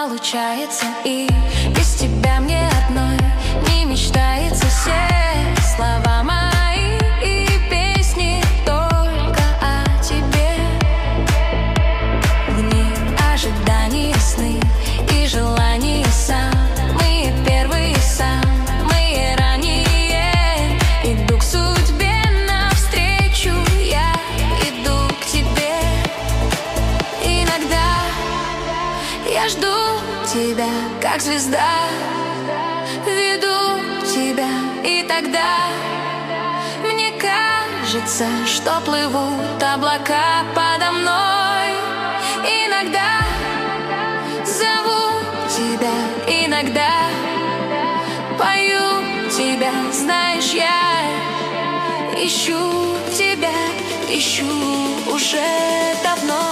получается, и без тебя мне одной не мечтается. Все слова мои и песни только о тебе. В них ожидания, сны и желания самые первые, самые ранние. Иду к судьбе навстречу, я иду к тебе. Иногда я жду тебя, как звезда, веду тебя, и тогда мне кажется, что плывут облака подо мной. Иногда зову тебя, иногда пою тебя, знаешь, я ищу тебя, ищу уже давно.